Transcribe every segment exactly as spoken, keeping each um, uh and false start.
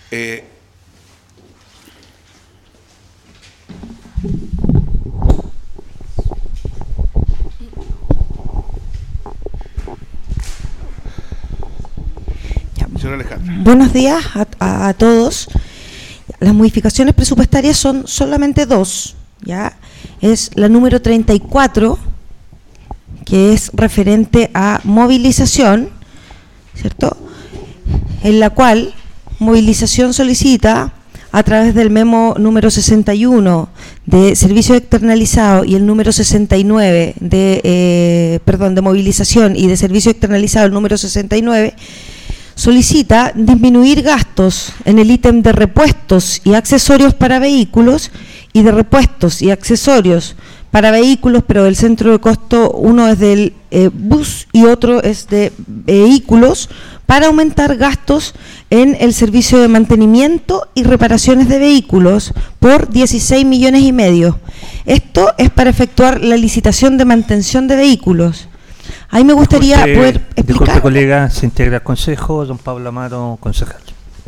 Eh, Señora Alejandra. Buenos días a, a, a todos. Las modificaciones presupuestarias son solamente dos, ¿ya? Es la número treinta y cuatro, que es referente a movilización, ¿cierto? En la cual movilización solicita a través del memo número sesenta y uno de servicio externalizado y el número sesenta y nueve de, eh, perdón, de movilización y de servicio externalizado, el número sesenta y nueve, solicita disminuir gastos en el ítem de repuestos y accesorios para vehículos y de repuestos y accesorios para vehículos, pero del centro de costo uno es del eh, bus y otro es de vehículos, para aumentar gastos en el servicio de mantenimiento y reparaciones de vehículos por dieciséis millones y medio. Esto es para efectuar la licitación de mantención de vehículos. Ahí me gustaría Disculpe, poder explicar. Disculpe, colega, se integra al Consejo, don Pablo Amaro, concejal.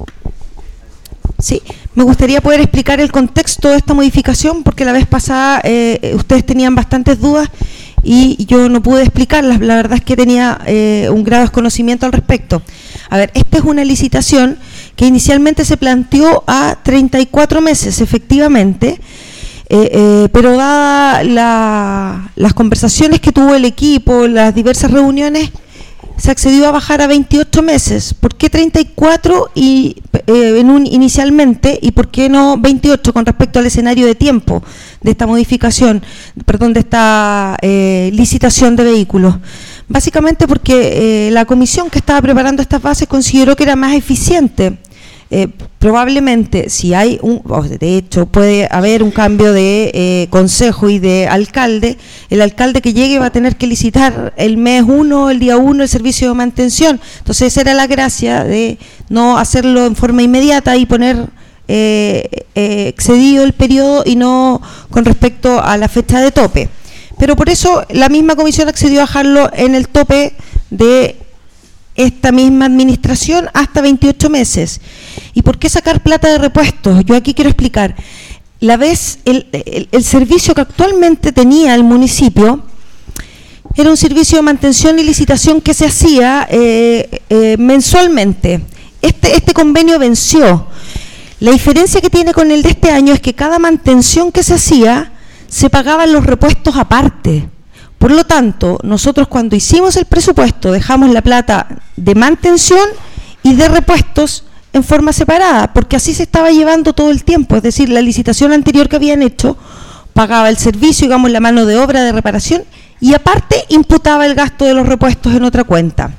Sí, me gustaría poder explicar el contexto de esta modificación, porque la vez pasada eh, ustedes tenían bastantes dudas y yo no pude explicarlas. La verdad es que tenía eh, un grave desconocimiento al respecto. A ver, esta es una licitación que inicialmente se planteó a treinta y cuatro meses, efectivamente, eh, eh, pero dada la, las conversaciones que tuvo el equipo, las diversas reuniones, se accedió a bajar a veintiocho meses. ¿Por qué treinta y cuatro y, eh, en un, inicialmente y por qué no veintiocho con respecto al escenario de tiempo de esta modificación, perdón, de esta eh, licitación de vehículos? Básicamente porque eh, la comisión que estaba preparando estas bases consideró que era más eficiente. Eh, probablemente, si hay un, de hecho puede haber un cambio de eh, consejo y de alcalde, el alcalde que llegue va a tener que licitar el mes uno, el día uno, el servicio de mantención. Entonces esa era la gracia de no hacerlo en forma inmediata y poner eh, eh, excedido el periodo y no con respecto a la fecha de tope. Pero por eso la misma comisión accedió a bajarlo en el tope de esta misma administración hasta veintiocho meses. ¿Y por qué sacar plata de repuestos? Yo aquí quiero explicar. La vez, el, el, el servicio que actualmente tenía el municipio era un servicio de mantención y licitación que se hacía eh, eh, mensualmente. Este, este convenio venció. La diferencia que tiene con el de este año es que cada mantención que se hacía se pagaban los repuestos aparte. Por lo tanto, nosotros cuando hicimos el presupuesto dejamos la plata de mantención y de repuestos en forma separada, porque así se estaba llevando todo el tiempo. Es decir, la licitación anterior que habían hecho pagaba el servicio, digamos, la mano de obra de reparación y aparte imputaba el gasto de los repuestos en otra cuenta.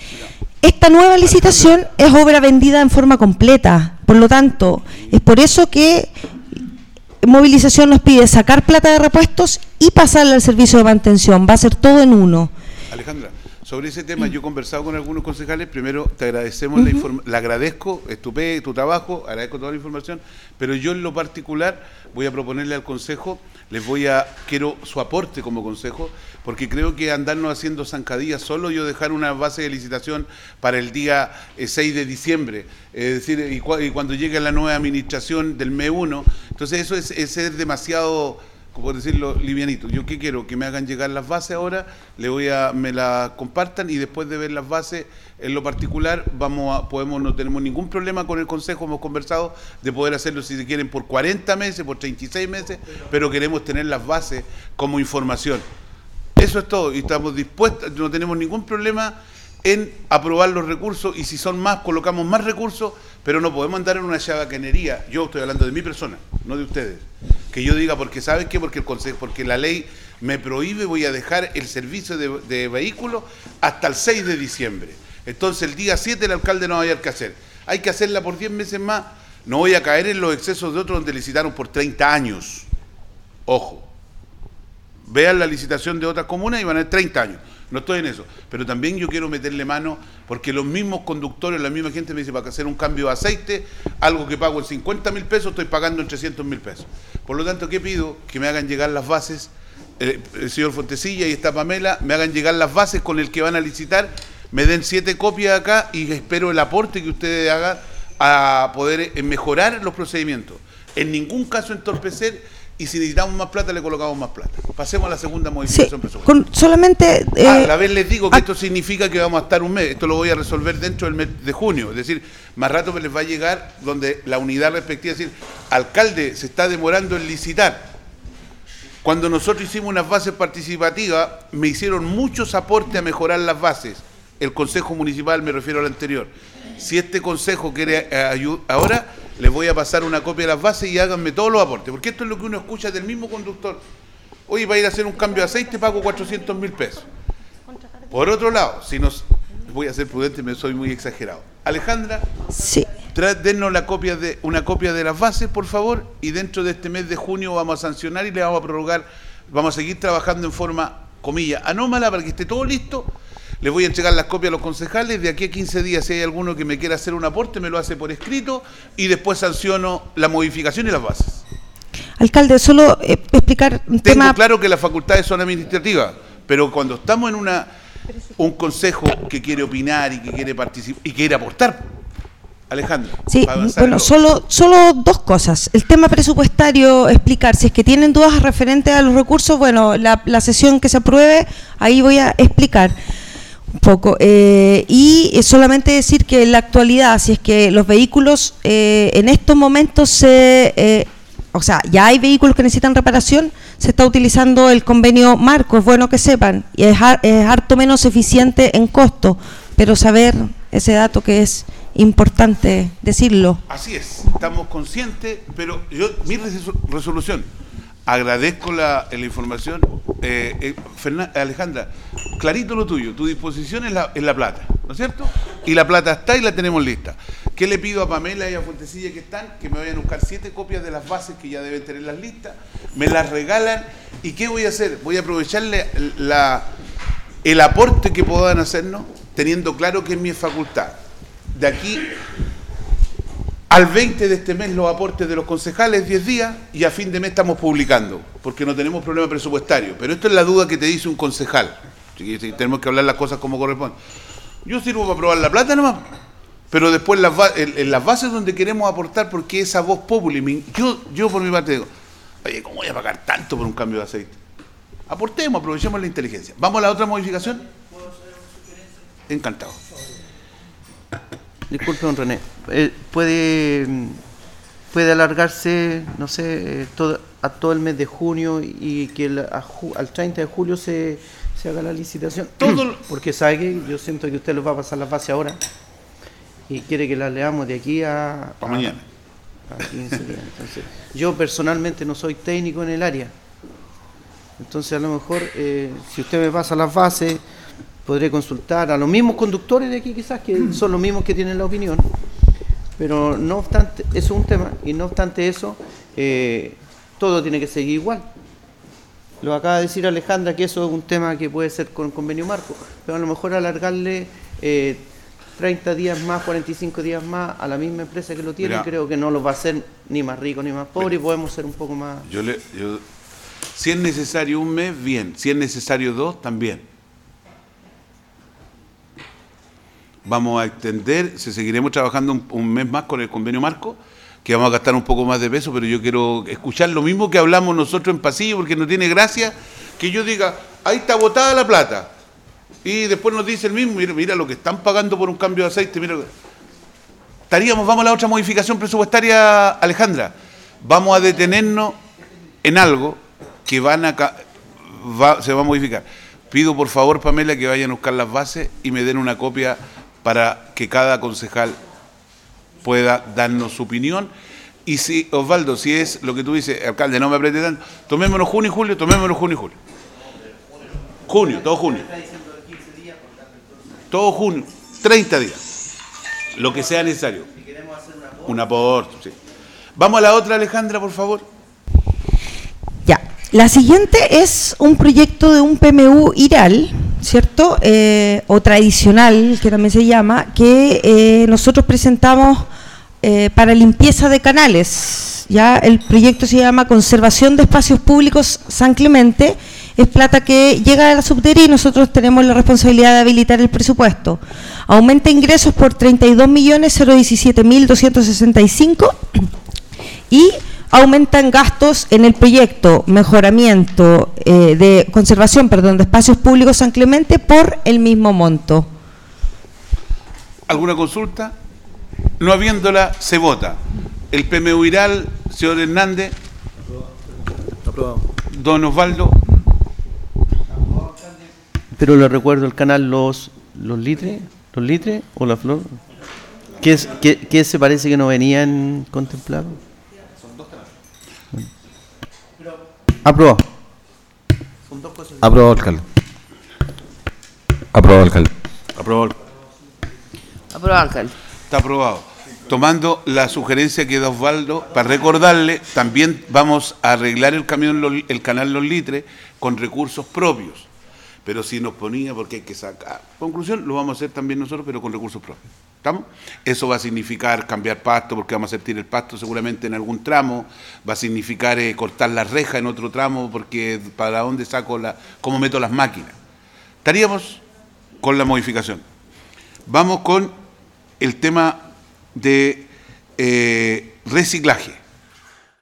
Esta nueva licitación es obra vendida en forma completa, por lo tanto, es por eso que Movilización nos pide sacar plata de repuestos y pasarla al servicio de mantención. Va a ser todo en uno. Alejandra, sobre ese tema yo he conversado con algunos concejales. Primero te agradecemos uh-huh. la información, le agradezco, estupendo tu trabajo, agradezco toda la información, pero yo en lo particular voy a proponerle al consejo, les voy a, quiero su aporte como consejo, porque creo que andarnos haciendo zancadillas solo, yo dejar una base de licitación para el día eh, seis de diciembre, es decir, y, cu y cuando llegue la nueva administración del mes uno, entonces eso es, es ser demasiado, por decirlo, livianito. Yo qué quiero, que me hagan llegar las bases ahora, le voy a, me las compartan y después de ver las bases, en lo particular, vamos a, podemos, no tenemos ningún problema con el consejo, hemos conversado de poder hacerlo si se quieren por cuarenta meses, por treinta y seis meses, pero queremos tener las bases como información. Eso es todo, y estamos dispuestos, no tenemos ningún problema en aprobar los recursos, y si son más, colocamos más recursos, pero no podemos andar en una chabacanería. Yo estoy hablando de mi persona, no de ustedes. Que yo diga, porque ¿sabes qué? Porque el consejo, porque la ley me prohíbe, voy a dejar el servicio de, de vehículos hasta el seis de diciembre. Entonces el día siete el alcalde no va a haber que hacer. Hay que hacerla por diez meses más. No voy a caer en los excesos de otros donde licitaron por treinta años. Ojo. Vean la licitación de otras comunas y van a tener treinta años. No estoy en eso, pero también yo quiero meterle mano, porque los mismos conductores, la misma gente me dice, para hacer un cambio de aceite, algo que pago en cincuenta mil pesos, estoy pagando en trescientos mil pesos. Por lo tanto, ¿qué pido? Que me hagan llegar las bases, eh, el señor Fontecilla y esta Pamela, me hagan llegar las bases con el que van a licitar, me den siete copias acá y espero el aporte que ustedes hagan a poder eh, mejorar los procedimientos. En ningún caso entorpecer, y si necesitamos más plata, le colocamos más plata. Pasemos a la segunda modificación sí, presupuestaria. Con solamente... Eh, a la vez les digo que a, esto significa que vamos a estar un mes. Esto lo voy a resolver dentro del mes de junio. Es decir, más rato les va a llegar donde la unidad respectiva, es decir, alcalde, se está demorando en licitar. Cuando nosotros hicimos unas bases participativas, me hicieron muchos aportes a mejorar las bases. El Consejo Municipal, me refiero al anterior. Si este Consejo quiere eh, ayudar, ahora les voy a pasar una copia de las bases y háganme todos los aportes, porque esto es lo que uno escucha del mismo conductor. Oye, va a ir a hacer un cambio de aceite, pago cuatrocientos mil pesos. Por otro lado, si nos... Voy a ser prudente, me soy muy exagerado. Alejandra, sí. Denos la copia de, una copia de las bases, por favor, y dentro de este mes de junio vamos a sancionar y le vamos a prorrogar, vamos a seguir trabajando en forma, comillas, anómala para que esté todo listo. Les voy a entregar las copias a los concejales. De aquí a quince días, si hay alguno que me quiera hacer un aporte, me lo hace por escrito y después sanciono la modificación y las bases. Alcalde, solo eh, explicar un Tengo tema... claro que las facultades son administrativas, pero cuando estamos en una un consejo que quiere opinar y que quiere participar y quiere aportar, Alejandro. Sí, bueno, solo, solo dos cosas. El tema presupuestario, explicar, si es que tienen dudas referentes a los recursos, bueno, la, la sesión que se apruebe, ahí voy a explicar un poco. Eh, y solamente decir que en la actualidad, si es que los vehículos eh, en estos momentos se... Eh, o sea, ya hay vehículos que necesitan reparación, se está utilizando el convenio marco, es bueno que sepan, y es, es harto menos eficiente en costo, pero saber ese dato que es importante decirlo. Así es, estamos conscientes, pero yo, mi resolución, agradezco la, la información, eh, eh, Fernan, Alejandra, clarito lo tuyo, tu disposición es la, es la plata, ¿no es cierto? Y la plata está y la tenemos lista. ¿Qué le pido a Pamela y a Fuentecilla que están? Que me vayan a buscar siete copias de las bases que ya deben tener las listas, me las regalan, ¿y qué voy a hacer? Voy a aprovecharle la, el aporte que puedan hacernos, teniendo claro que es mi facultad. De aquí al veinte de este mes los aportes de los concejales, diez días, y a fin de mes estamos publicando, porque no tenemos problema presupuestario. Pero esto es la duda que te dice un concejal. Tenemos que hablar las cosas como corresponde. Yo sirvo para probar la plata nomás, pero después las en, en las bases donde queremos aportar, porque esa voz popular, yo, yo por mi parte digo, oye, ¿cómo voy a pagar tanto por un cambio de aceite? Aportemos, aprovechemos la inteligencia. ¿Vamos a la otra modificación? Encantado. Disculpe, don René, eh, puede puede alargarse, no sé, eh, todo, a todo el mes de junio y que el, a, al treinta de julio se, se haga la licitación. Todo, porque sabe que yo siento que usted los va a pasar las bases ahora y quiere que las leamos de aquí a, a mañana. A quince días. Entonces, yo personalmente no soy técnico en el área, entonces a lo mejor eh, si usted me pasa las bases, podré consultar a los mismos conductores de aquí quizás, que son los mismos que tienen la opinión, pero no obstante, eso es un tema, y no obstante eso, eh, todo tiene que seguir igual. Lo acaba de decir Alejandra, que eso es un tema que puede ser con convenio marco, pero a lo mejor alargarle eh, treinta días más, cuarenta y cinco días más a la misma empresa que lo tiene, Mira, creo que no los va a hacer ni más rico ni más pobre, y podemos ser un poco más... Yo le, yo, si es necesario un mes, bien, si es necesario dos, también. Vamos a extender, se seguiremos trabajando un, un mes más con el convenio marco, que vamos a gastar un poco más de peso, pero yo quiero escuchar lo mismo que hablamos nosotros en pasillo, porque no tiene gracia que yo diga, ahí está botada la plata, y después nos dice el mismo, mira, mira lo que están pagando por un cambio de aceite, mira, estaríamos, vamos a la otra modificación presupuestaria, Alejandra, vamos a detenernos en algo que van a, va, se va a modificar. Pido por favor, Pamela, que vayan a buscar las bases y me den una copia para que cada concejal pueda darnos su opinión. Y si, Osvaldo, si es lo que tú dices, alcalde, no me apriete tanto, tomémonos junio y julio, tomémonos junio y julio. Junio, todo junio. Todo junio, treinta días. Lo que sea necesario. Un aporte, sí. Vamos a la otra, Alejandra, por favor. Ya. La siguiente es un proyecto de un P M U IRAL, ¿cierto? Eh, o tradicional, que también se llama, que eh, nosotros presentamos eh, para limpieza de canales. Ya el proyecto se llama Conservación de Espacios Públicos San Clemente, es plata que llega a la subdere y nosotros tenemos la responsabilidad de habilitar el presupuesto. Aumenta ingresos por treinta y dos millones cero diecisiete mil doscientos sesenta y cinco y aumentan gastos en el proyecto mejoramiento eh, de conservación, perdón, de espacios públicos San Clemente por el mismo monto. ¿Alguna consulta? No habiéndola, se vota. El P M U Iral, señor Hernández. Aprobado. Don Osvaldo. Pero le recuerdo el canal Los los Litres, los Litres o La Flor. ¿Qué, es, qué, qué se parece que no venían contemplados? Aprobado. Aprobado, alcalde. Aprobado, alcalde. Aprobado. Aprobado, alcalde. Está aprobado. Tomando la sugerencia que da Osvaldo, para recordarle, también vamos a arreglar el camión, el canal Los Litres con recursos propios. Pero si nos ponía, porque hay que sacar. Conclusión, lo vamos a hacer también nosotros, pero con recursos propios. ¿Estamos? Eso va a significar cambiar pasto, porque vamos a sentir el pasto seguramente en algún tramo. Va a significar eh, cortar la reja en otro tramo, porque para dónde saco la, cómo meto las máquinas. Estaríamos con la modificación. Vamos con el tema de eh, reciclaje.